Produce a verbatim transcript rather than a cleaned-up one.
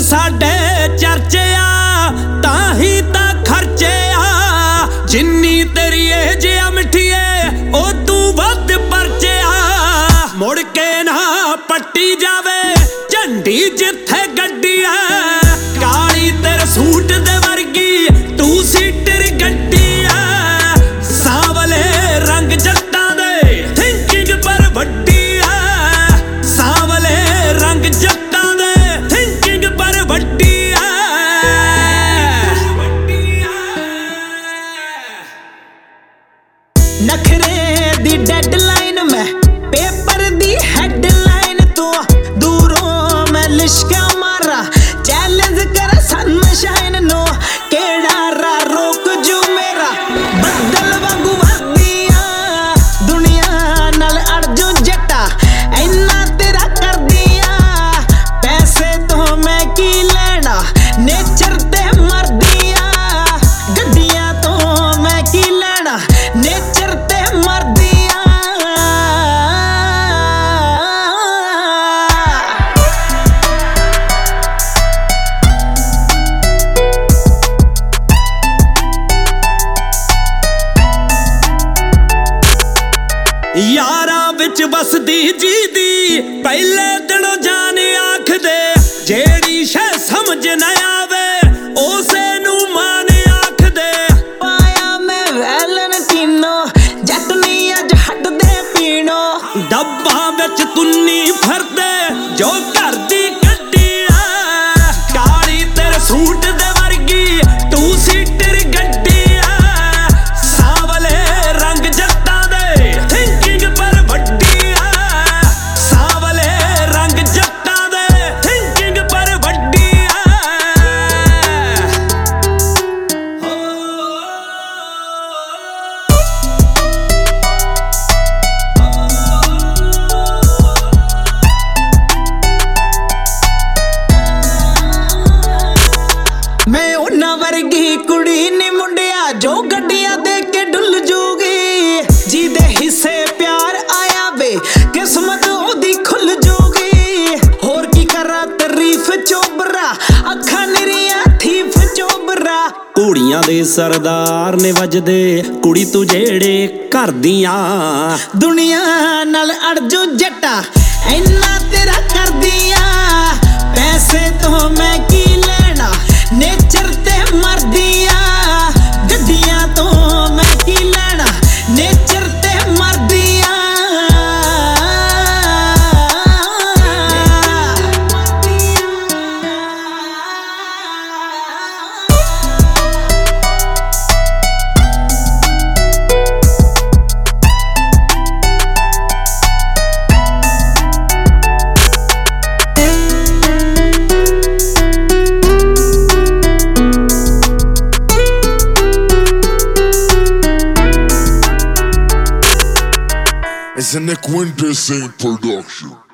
साडे चर्चे आ तां ही तां खर्चे आ जिन्नी तेरी एज आ मिठिए ओ तू वध परचे आ मुड़ के ना पट्टी जावे झंडी जिथे गड्डी आ काली तेरे सूट दे वर्गी तू सीटर गड्डी आ सांवले रंग जट्टां दे थिंकिंग पर वड्डी आ सांवले रंग जट्टां दे थिंकिंग पर वड्डी आ नखरे दी डेडलाइन में पेपर दी हेडलाइन तो दूरों मैं लिशका मारा चैलेंज कर सनशाइन नो केड़ा रा रोक जो मेरा बदल वांगू वधिया दुनिया नाल अड़ जो जट्टा इन्ना तेरा कर दिया पैसे तो मैं की लेना नेचर ते मर दिया गड्डियां तो मैं की लेना नेचर ते मर दिया यारा विच बसदी जी दी पहले दिनों जान आख दे जेड़ी शै समझ न आवे उसे नू मान आख दे पाया मैं वैलन तीनो जट नी अज हट दे पीनो डब्बा विच तुन्नी फरदे जो घर दी गड्डी आ काली तेरे सूट दे वर्गी तू सीटर गड्डी आ सांवले रंग जट्टां दे थिंकिंग पर वड्डी आ सांवले रंग जट्टां दे थिंकिंग पर वड्डी आ मैं उन्ना वर्गी कुड़ी नी मुंडिया जो गड्डियां देख के डुल जूगी जिदे हिस्से प्यार आया वे किस्मत ओदी खुल जूगी होर की करा तारीफ चोबरा अखा निरिया थीफ चोबरा कुड़ियां दे सरदार ने वजदे कुड़ी तू जेड़े घर दियां दुनिया नाल अड़ जो जट्टा इन्ना तेरा कर दिया पैसे तो मैं की लेना नेचर ते मर दिया गड्डियां तो मैं की लेना नेचर ते मर दिया It's a Nick Winter Sing production.